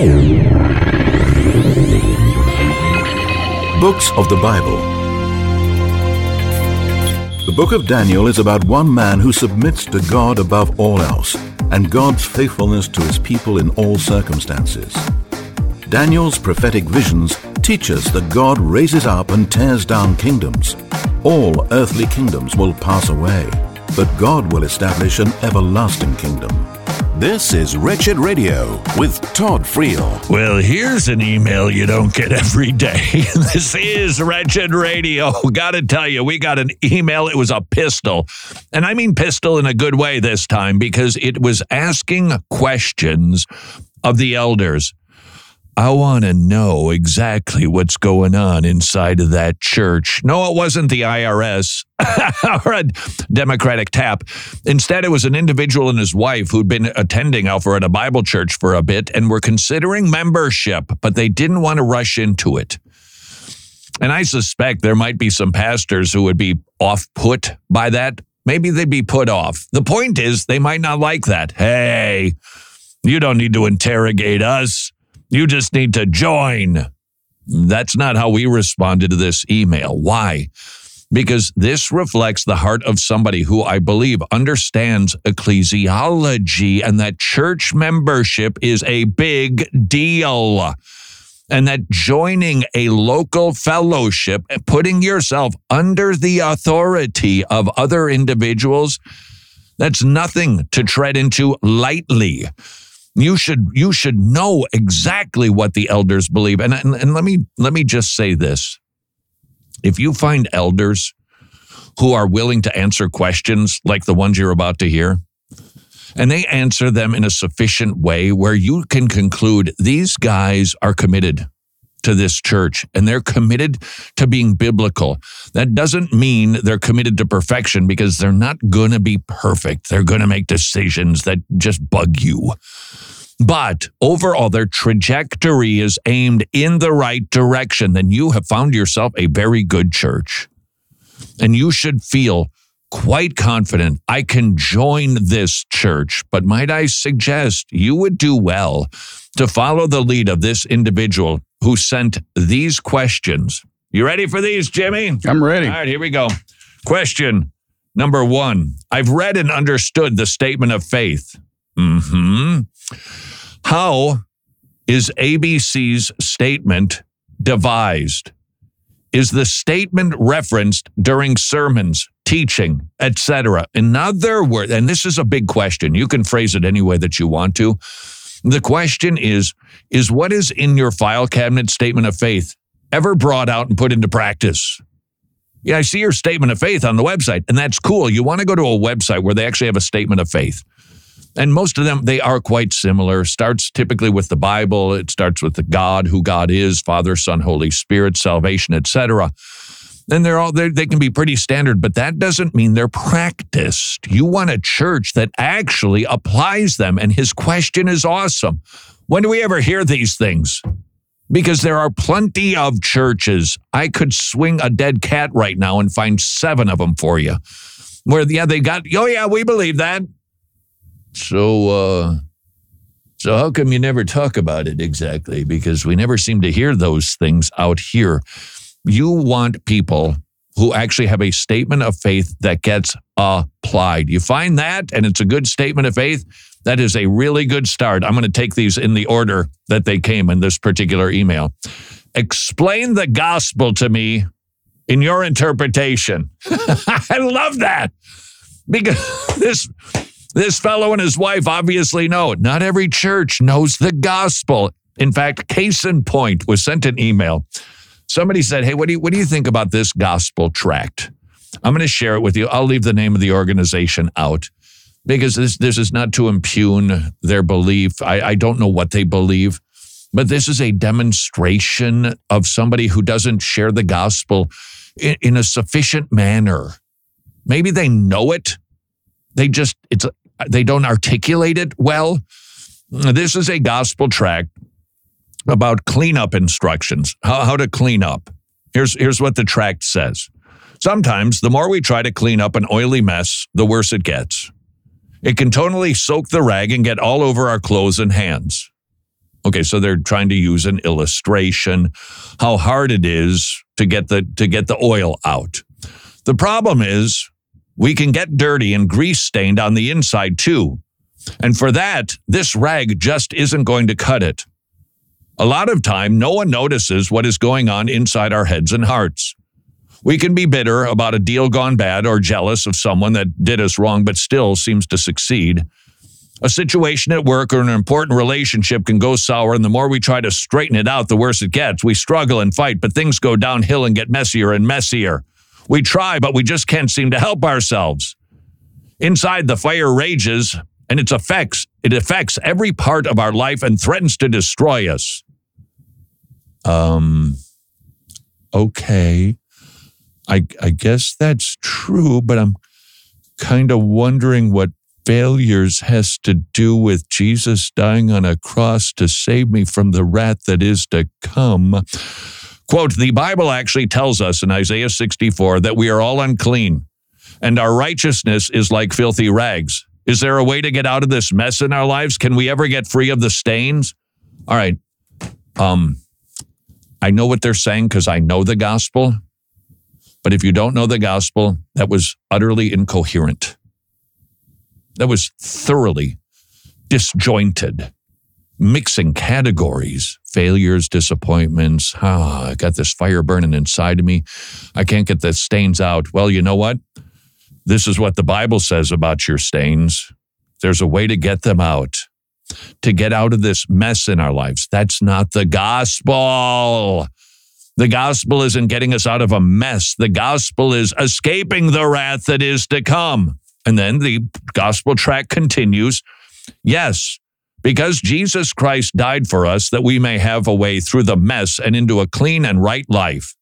Books of the Bible. The book of Daniel is about one man who submits to God above all else, and God's faithfulness to his people in all circumstances. Daniel's prophetic visions teach us that God raises up and tears down kingdoms. All earthly kingdoms will pass away, but God will establish an everlasting kingdom. This is Wretched Radio with Todd Friel. Well, here's an email you don't get every day. This is Wretched Radio. Gotta tell you, we got an email. It was a pistol. And I mean pistol in a good way this time, because it was asking questions of the elders. I want to know exactly what's going on inside of that church. No, it wasn't the IRS or a Democratic tap. Instead, it was an individual and his wife who'd been attending Alpharetta Bible Church for a bit and were considering membership, but they didn't want to rush into it. And I suspect there might be some pastors who would be off-put by that. Maybe they'd be put off. The point is, they might not like that. Hey, you don't need to interrogate us. You just need to join. That's not how we responded to this email. Why? Because this reflects the heart of somebody who I believe understands ecclesiology and that church membership is a big deal. And that joining a local fellowship, putting yourself under the authority of other individuals, that's nothing to tread into lightly. You should know exactly what the elders believe. And let me just say this. If you find elders who are willing to answer questions like the ones you're about to hear, and they answer them in a sufficient way where you can conclude these guys are committed to this church and they're committed to being biblical. That doesn't mean they're committed to perfection, because they're not going to be perfect. They're going to make decisions that just bug you. But overall, their trajectory is aimed in the right direction. Then you have found yourself a very good church. And you should feel quite confident, I can join this church. But might I suggest you would do well to follow the lead of this individual who sent these questions. You ready for these, Jimmy? I'm ready. All right, here we go. Question number 1. I've read and understood the statement of faith. How is ABC's statement devised? Is the statement referenced during sermons, teaching, etc.? In other words, and this is a big question. You can phrase it any way that you want to. The question is what is in your file cabinet statement of faith ever brought out and put into practice? Yeah, I see your statement of faith on the website, and that's cool. You want to go to a website where they actually have a statement of faith. And most of them, they are quite similar. Starts typically with the Bible. It starts with the God, who God is, Father, Son, Holy Spirit, salvation, etc. And they can be pretty standard, but that doesn't mean they're practiced. You want a church that actually applies them. And his question is awesome. When do we ever hear these things? Because there are plenty of churches. I could swing a dead cat right now and find 7 of them for you. Where, they got, we believe that. So how come you never talk about it exactly? Because we never seem to hear those things out here. You want people who actually have a statement of faith that gets applied. You find that, and it's a good statement of faith, that is a really good start. I'm going to take these in the order that they came in this particular email. Explain the gospel to me in your interpretation. I love that. Because this fellow and his wife obviously know. Not every church knows the gospel. In fact, case in point, was sent an email. Somebody said, hey, what do you think about this gospel tract? I'm going to share it with you. I'll leave the name of the organization out because this is not to impugn their belief. I don't know what they believe, but this is a demonstration of somebody who doesn't share the gospel in a sufficient manner. Maybe they know it. They don't articulate it well. This is a gospel tract about cleanup instructions, how to clean up. Here's what the tract says. Sometimes the more we try to clean up an oily mess, the worse it gets. It can totally soak the rag and get all over our clothes and hands. Okay, so they're trying to use an illustration, how hard it is to get the oil out. The problem is we can get dirty and grease stained on the inside too. And for that, this rag just isn't going to cut it. A lot of time, no one notices what is going on inside our heads and hearts. We can be bitter about a deal gone bad or jealous of someone that did us wrong but still seems to succeed. A situation at work or an important relationship can go sour, and the more we try to straighten it out, the worse it gets. We struggle and fight, but things go downhill and get messier and messier. We try, but we just can't seem to help ourselves. Inside, the fire rages, and it affects every part of our life and threatens to destroy us. Okay. I guess that's true, but I'm kind of wondering what failures has to do with Jesus dying on a cross to save me from the wrath that is to come. Quote, the Bible actually tells us in Isaiah 64 that we are all unclean and our righteousness is like filthy rags. Is there a way to get out of this mess in our lives? Can we ever get free of the stains? All right. I know what they're saying because I know the gospel. But if you don't know the gospel, that was utterly incoherent. That was thoroughly disjointed, mixing categories, failures, disappointments. I got this fire burning inside of me. I can't get the stains out. Well, you know what? This is what the Bible says about your stains. There's a way to get them out, to get out of this mess in our lives. That's not the gospel. The gospel isn't getting us out of a mess. The gospel is escaping the wrath that is to come. And then the gospel track continues. Yes, because Jesus Christ died for us that we may have a way through the mess and into a clean and right life.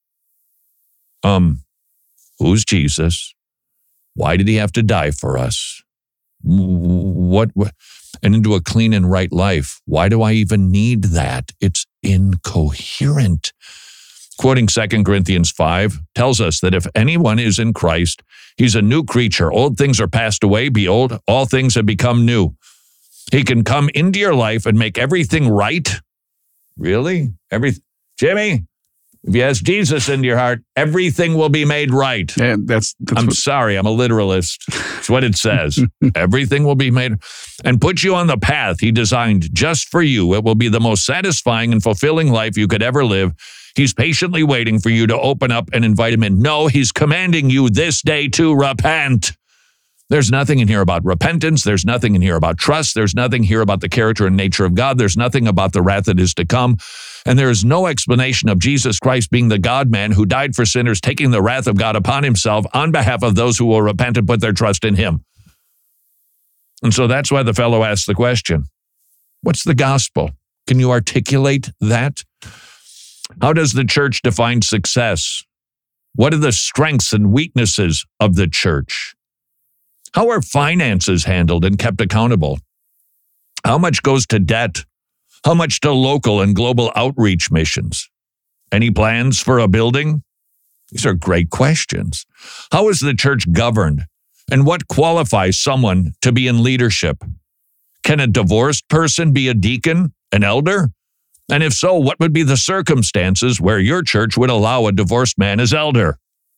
Who's Jesus? Why did he have to die for us? What? And into a clean and right life. Why do I even need that? It's incoherent. Quoting 2 Corinthians 5 tells us that if anyone is in Christ, he's a new creature. Old things are passed away. Behold, all things have become new. He can come into your life and make everything right. Really? Jimmy, if you ask Jesus into your heart, everything will be made right. Yeah, I'm sorry, I'm a literalist. It's what it says. Everything will be made and put you on the path he designed just for you. It will be the most satisfying and fulfilling life you could ever live. He's patiently waiting for you to open up and invite him in. No, he's commanding you this day to repent. There's nothing in here about repentance. There's nothing in here about trust. There's nothing here about the character and nature of God. There's nothing about the wrath that is to come. And there is no explanation of Jesus Christ being the God-man who died for sinners, taking the wrath of God upon himself on behalf of those who will repent and put their trust in him. And so that's why the fellow asked the question, what's the gospel? Can you articulate that? How does the church define success? What are the strengths and weaknesses of the church? How are finances handled and kept accountable? How much goes to debt? How much to local and global outreach missions? Any plans for a building? These are great questions. How is the church governed? And what qualifies someone to be in leadership? Can a divorced person be a deacon, an elder? And if so, what would be the circumstances where your church would allow a divorced man as elder?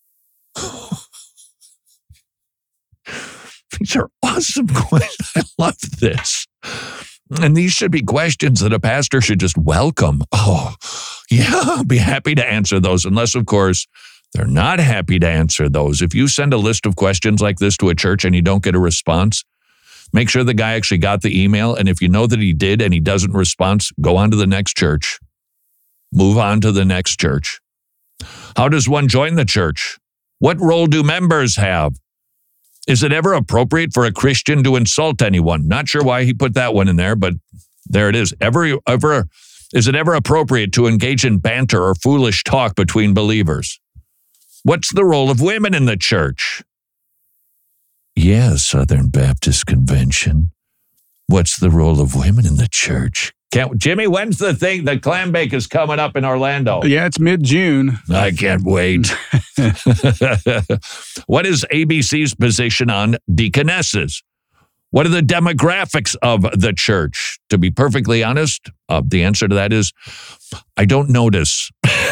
These are awesome questions. I love this. And these should be questions that a pastor should just welcome. Oh, yeah, I'll be happy to answer those. Unless, of course, they're not happy to answer those. If you send a list of questions like this to a church and you don't get a response, make sure the guy actually got the email. And if you know that he did and he doesn't respond, go on to the next church. Move on to the next church. How does one join the church? What role do members have? Is it ever appropriate for a Christian to insult anyone? Not sure why he put that one in there, but there it is. Is it ever appropriate to engage in banter or foolish talk between believers? What's the role of women in the church? Yeah, Southern Baptist Convention. What's the role of women in the church? Jimmy, when's the thing? The clam bake is coming up in Orlando. Yeah, it's mid-June. I can't wait. What is ABC's position on deaconesses? What are the demographics of the church? To be perfectly honest, the answer to that is, I don't notice.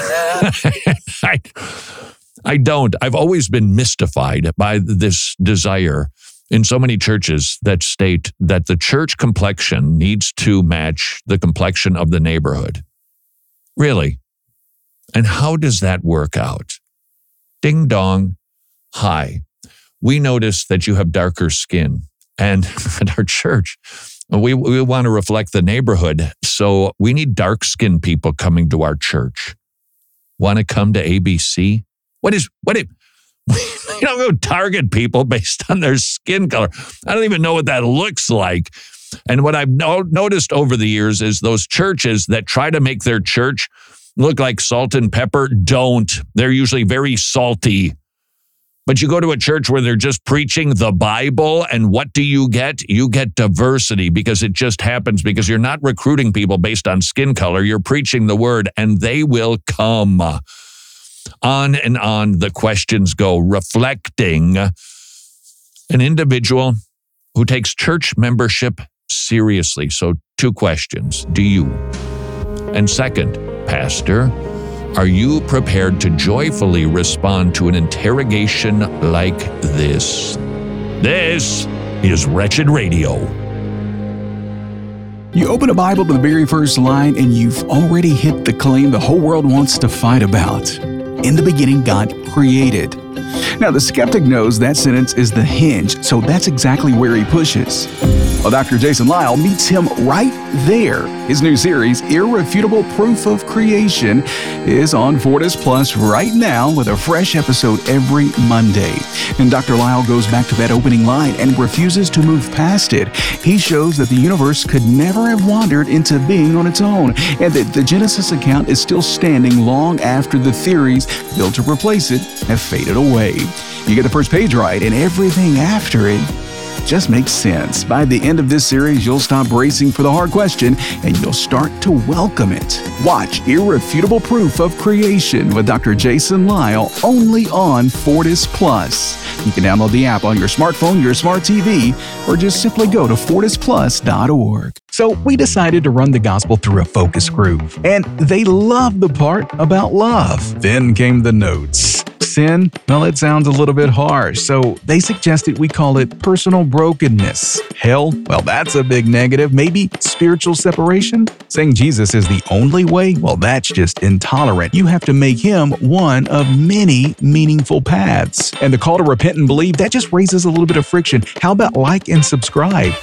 I don't. I've always been mystified by this desire in so many churches that state that the church complexion needs to match the complexion of the neighborhood. Really? And how does that work out? Ding dong. Hi. We notice that you have darker skin. And at our church, we want to reflect the neighborhood. So we need dark-skinned people coming to our church. Want to come to ABC? We don't go target people based on their skin color. I don't even know what that looks like. And what I've noticed over the years is those churches that try to make their church look like salt and pepper don't. They're usually very salty. But you go to a church where they're just preaching the Bible, and what do you get? You get diversity, because it just happens, because you're not recruiting people based on skin color. You're preaching the word, and they will come. On and on the questions go, reflecting an individual who takes church membership seriously. So 2 questions. Do you? And second, Pastor, are you prepared to joyfully respond to an interrogation like this? This is Wretched Radio. You open a Bible to the very first line and you've already hit the claim the whole world wants to fight about. In the beginning, God created. Now, the skeptic knows that sentence is the hinge, so that's exactly where he pushes. Well, Dr. Jason Lisle meets him right there. His new series, Irrefutable Proof of Creation, is on Fortis Plus right now with a fresh episode every Monday. And Dr. Lisle goes back to that opening line and refuses to move past it. He shows that the universe could never have wandered into being on its own, and that the Genesis account is still standing long after the theories built to replace it have faded away. You get the first page right, and everything after it just makes sense. By the end of this series, you'll stop bracing for the hard question and you'll start to welcome it. Watch Irrefutable Proof of Creation with Dr. Jason Lisle only on Fortis Plus. You can download the app on your smartphone, your smart TV, or just simply go to fortisplus.org. So we decided to run the gospel through a focus group, and they loved the part about love. Then came the notes. Sin? Well, it sounds a little bit harsh, so they suggested we call it personal brokenness. Hell? Well, that's a big negative. Maybe spiritual separation? Saying Jesus is the only way? Well, that's just intolerant. You have to make him one of many meaningful paths. And the call to repent and believe, that just raises a little bit of friction. How about like and subscribe?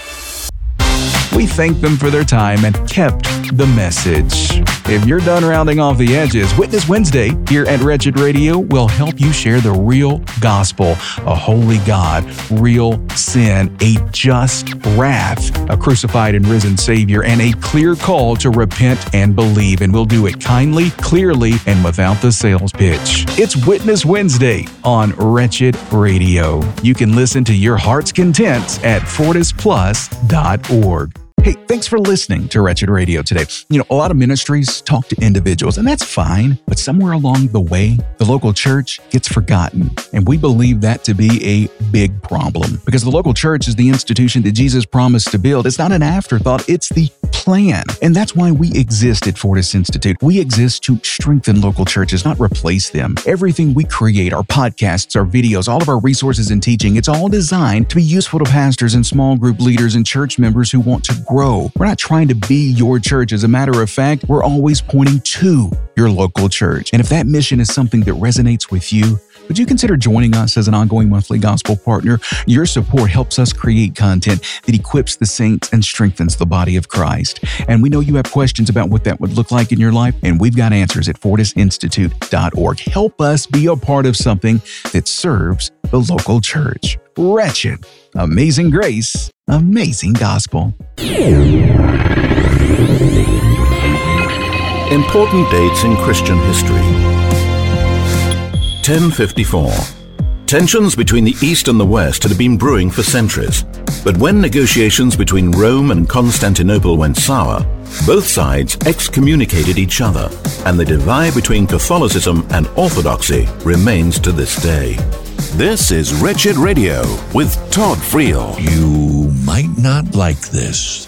We thanked them for their time and kept the message. If you're done rounding off the edges, Witness Wednesday here at Wretched Radio will help you share the real gospel, a holy God, real sin, a just wrath, a crucified and risen Savior, and a clear call to repent and believe. And we'll do it kindly, clearly, and without the sales pitch. It's Witness Wednesday on Wretched Radio. You can listen to your heart's content at fortisplus.org. Hey, thanks for listening to Wretched Radio today. You know, a lot of ministries talk to individuals, and that's fine, but somewhere along the way, the local church gets forgotten, and we believe that to be a big problem, because the local church is the institution that Jesus promised to build. It's not an afterthought, it's the plan, and that's why we exist at Fortis Institute. We exist to strengthen local churches, not replace them. Everything we create, our podcasts, our videos, all of our resources and teaching, it's all designed to be useful to pastors and small group leaders and church members who want to grow. We're not trying to be your church. As a matter of fact, we're always pointing to your local church. And if that mission is something that resonates with you, would you consider joining us as an ongoing monthly gospel partner? Your support helps us create content that equips the saints and strengthens the body of Christ. And we know you have questions about what that would look like in your life, and we've got answers at fortisinstitute.org. Help us be a part of something that serves the local church. Wretched, amazing grace, amazing gospel. Important dates in Christian history. 1054. Tensions between the East and the West had been brewing for centuries, but when negotiations between Rome and Constantinople went sour, both sides excommunicated each other, and the divide between Catholicism and Orthodoxy remains to this day. This is Wretched Radio with Todd Friel. You might not like this.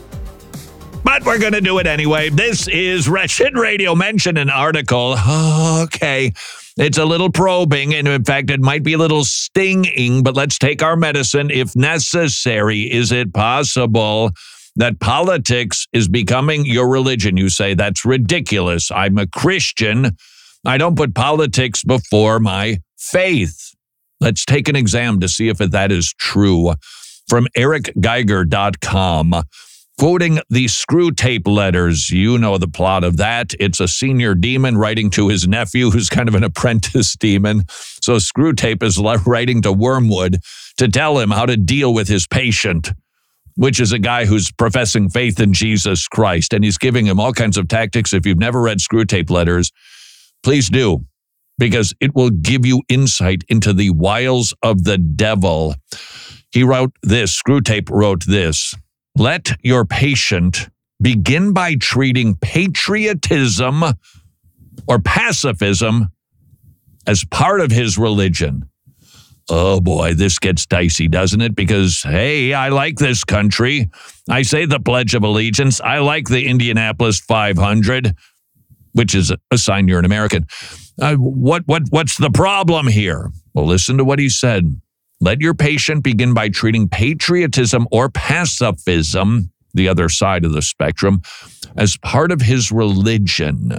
But we're going to do it anyway. This is Wretched Radio. Mention an article. Okay. It's a little probing, and in fact, it might be a little stinging, but let's take our medicine if necessary. Is it possible that politics is becoming your religion? You say, that's ridiculous. I'm a Christian. I don't put politics before my faith. Let's take an exam to see if that is true. From ericgeiger.com. Quoting the Screw Tape letters, you know the plot of that. It's a senior demon writing to his nephew, who's kind of an apprentice demon. So Screw Tape is writing to Wormwood to tell him how to deal with his patient, which is a guy who's professing faith in Jesus Christ. And he's giving him all kinds of tactics. If you've never read Screw Tape letters, please do, because it will give you insight into the wiles of the devil. He wrote this, Screw Tape wrote this: let your patient begin by treating patriotism or pacifism as part of his religion. Oh boy, this gets dicey, doesn't it? Because, hey, I like this country. I say the Pledge of Allegiance. I like the Indianapolis 500, which is a sign you're an American. What's the problem here? Well, listen to what he said. Let your patient begin by treating patriotism or pacifism, the other side of the spectrum, as part of his religion.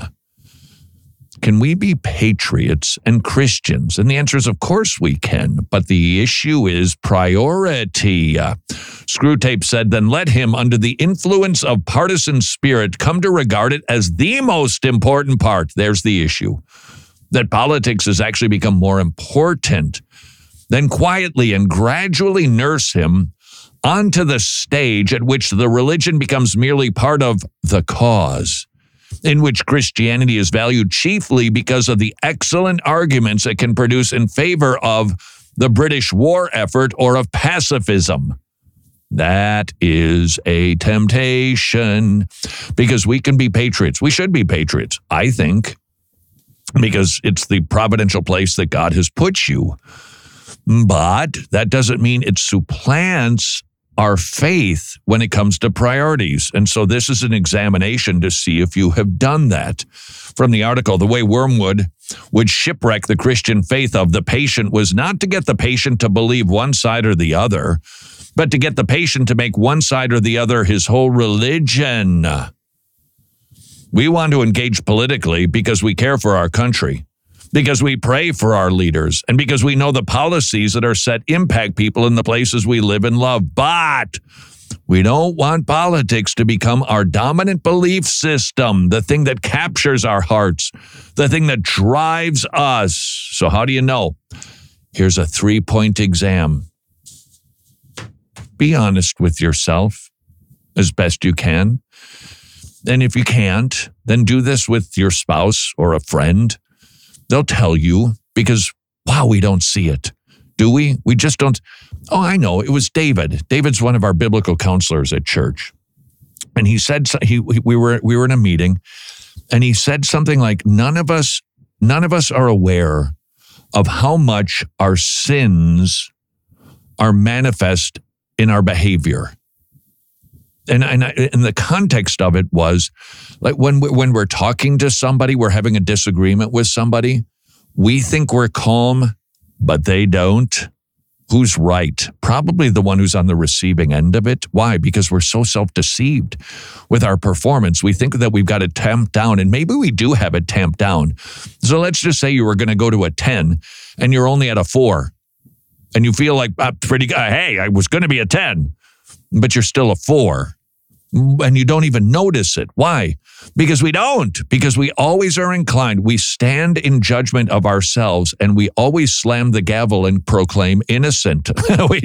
Can we be patriots and Christians? And the answer is, of course we can. But the issue is priority. Screw Tape said, then let him, under the influence of partisan spirit, come to regard it as the most important part. There's the issue. That politics has actually become more important. Then quietly and gradually nurse him onto the stage at which the religion becomes merely part of the cause, in which Christianity is valued chiefly because of the excellent arguments it can produce in favor of the British war effort or of pacifism. That is a temptation, because we can be patriots. We should be patriots, I think, because it's the providential place that God has put you. But that doesn't mean it supplants our faith when it comes to priorities. And so this is an examination to see if you have done that. From the article, the way Wormwood would shipwreck the Christian faith of the patient was not to get the patient to believe one side or the other, but to get the patient to make one side or the other his whole religion. We want to engage politically because we care for our country, because we pray for our leaders, and because we know the policies that are set impact people in the places we live and love. But we don't want politics to become our dominant belief system, the thing that captures our hearts, the thing that drives us. So how do you know? Here's a 3-point exam. Be honest with yourself as best you can. And if you can't, then do this with your spouse or a friend. They'll tell you, because, wow, we don't see it. Do we? We just don't. Oh, I know. It was David. David's one of our biblical counselors at church. And he said, we were in a meeting, and he said something like, none of us are aware of how much our sins are manifest in our behavior. And the context of it was, like, when we're talking to somebody, we're having a disagreement with somebody, we think we're calm, but they don't. Who's right? Probably the one who's on the receiving end of it. Why? Because we're so self-deceived with our performance. We think that we've got it tamped down, and maybe we do have it tamped down. So let's just say you were going to go to a 10, and you're only at a 4, and you feel like, pretty good. Hey, I was going to be a 10, but you're still a 4. And you don't even notice it. Why? Because we don't. Because we always are inclined. We stand in judgment of ourselves, and we always slam the gavel and proclaim innocent. I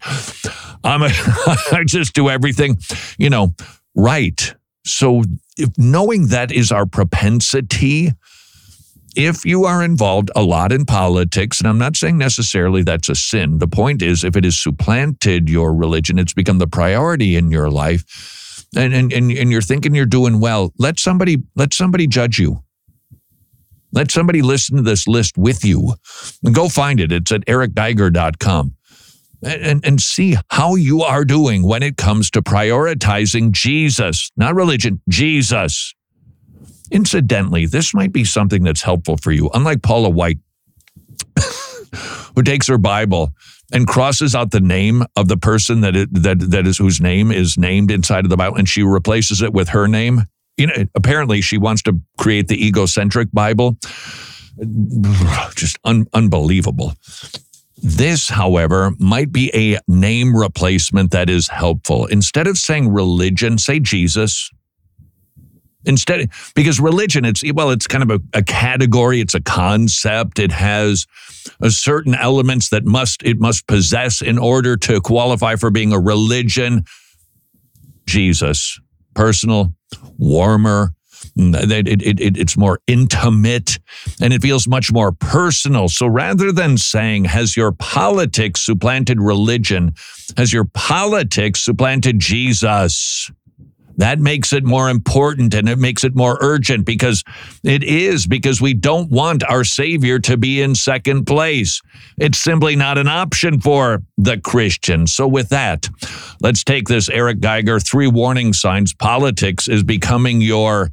just do everything, right. So knowing that is our propensity, if you are involved a lot in politics, and I'm not saying necessarily that's a sin. The point is, if it has supplanted your religion, it's become the priority in your life, and you're thinking you're doing well, let somebody judge you. Let somebody listen to this list with you. And go find it. It's at ericgeiger.com. and see how you are doing when it comes to prioritizing Jesus, not religion, Jesus. Incidentally, this might be something that's helpful for you. Unlike Paula White, who takes her Bible and crosses out the name of the person whose name is named inside of the Bible, and she replaces it with her name. Apparently she wants to create the egocentric Bible. Just unbelievable. This, however, might be a name replacement that is helpful. Instead of saying religion, say Jesus. Instead, because religion, it's kind of a category, it's a concept, it has a certain elements that it must possess in order to qualify for being a religion. Jesus, personal, warmer, it's more intimate, and it feels much more personal. So rather than saying, has your politics supplanted religion, has your politics supplanted Jesus? That makes it more important and it makes it more urgent because we don't want our Savior to be in second place. It's simply not an option for the Christian. So with that, let's take this Eric Geiger 3 warning signs politics is becoming your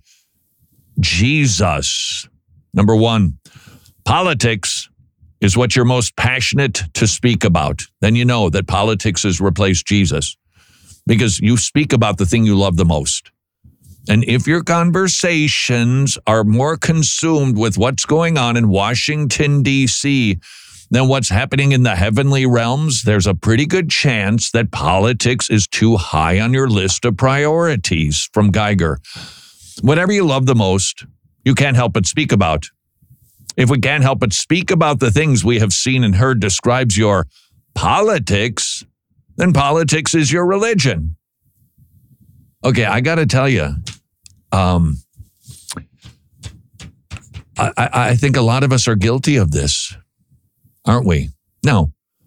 Jesus. Number 1, politics is what you're most passionate to speak about. Then you know that politics has replaced Jesus. Because you speak about the thing you love the most. And if your conversations are more consumed with what's going on in Washington, D.C., than what's happening in the heavenly realms, there's a pretty good chance that politics is too high on your list of priorities. From Geiger. Whatever you love the most, you can't help but speak about. If we can't help but speak about the things we have seen and heard describes your politics, then politics is your religion. Okay, I got to tell you, I think a lot of us are guilty of this, aren't we? No,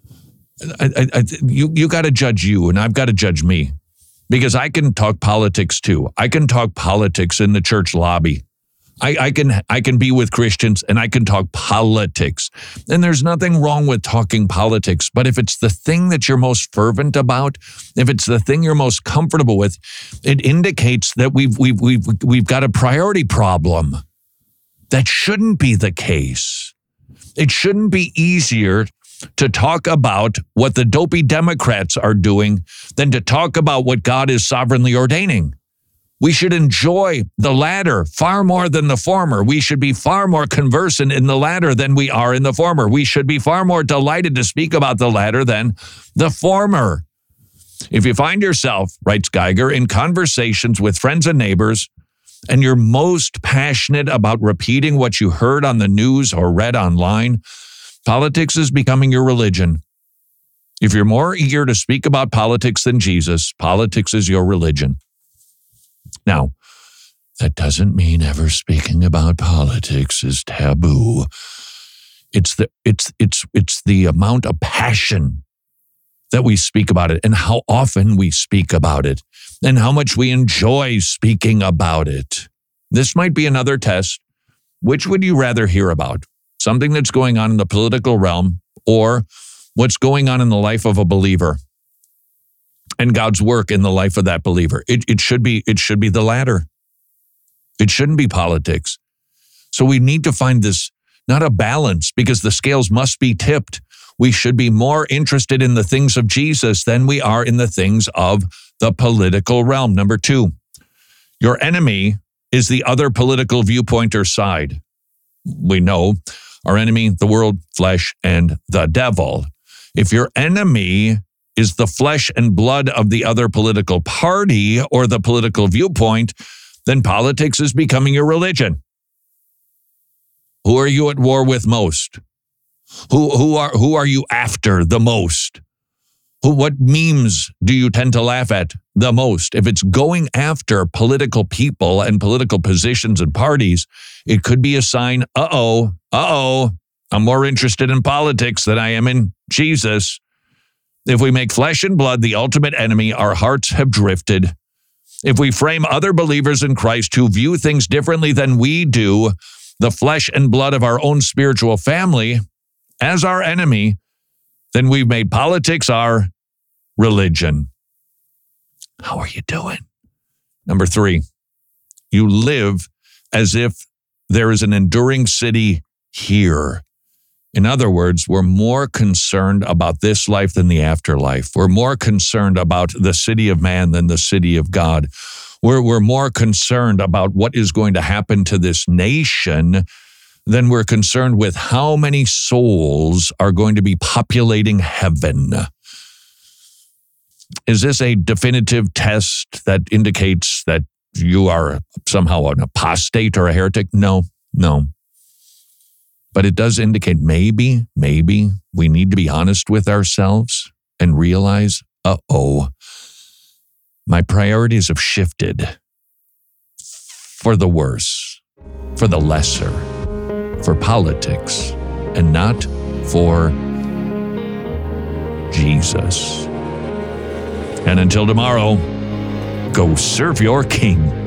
you got to judge you, and I've got to judge me, because I can talk politics too. I can talk politics in the church lobby. I can be with Christians and I can talk politics. And there's nothing wrong with talking politics, but if it's the thing that you're most fervent about, if it's the thing you're most comfortable with, it indicates that we've got a priority problem. That shouldn't be the case. It shouldn't be easier to talk about what the dopey Democrats are doing than to talk about what God is sovereignly ordaining. We should enjoy the latter far more than the former. We should be far more conversant in the latter than we are in the former. We should be far more delighted to speak about the latter than the former. If you find yourself, writes Geiger, in conversations with friends and neighbors, and you're most passionate about repeating what you heard on the news or read online, politics is becoming your religion. If you're more eager to speak about politics than Jesus, politics is your religion. Now, that doesn't mean ever speaking about politics is taboo. It's the amount of passion that we speak about it and how often we speak about it and how much we enjoy speaking about it. This might be another test. Which would you rather hear about? Something that's going on in the political realm or what's going on in the life of a believer? And God's work in the life of that believer. It should be the latter. It shouldn't be politics. So we need to find this, not a balance, because the scales must be tipped. We should be more interested in the things of Jesus than we are in the things of the political realm. Number 2, your enemy is the other political viewpoint or side. We know our enemy, the world, flesh, and the devil. If your enemy is the flesh and blood of the other political party or the political viewpoint, then politics is becoming your religion. Who are you at war with most? Who are you after the most? What memes do you tend to laugh at the most? If it's going after political people and political positions and parties, it could be a sign, I'm more interested in politics than I am in Jesus. If we make flesh and blood the ultimate enemy, our hearts have drifted. If we frame other believers in Christ who view things differently than we do, the flesh and blood of our own spiritual family, as our enemy, then we've made politics our religion. How are you doing? Number 3, you live as if there is an enduring city here. In other words, we're more concerned about this life than the afterlife. We're more concerned about the city of man than the city of God. We're more concerned about what is going to happen to this nation than we're concerned with how many souls are going to be populating heaven. Is this a definitive test that indicates that you are somehow an apostate or a heretic? No. But it does indicate maybe we need to be honest with ourselves and realize, my priorities have shifted for the worse, for the lesser, for politics, and not for Jesus. And until tomorrow, go serve your King.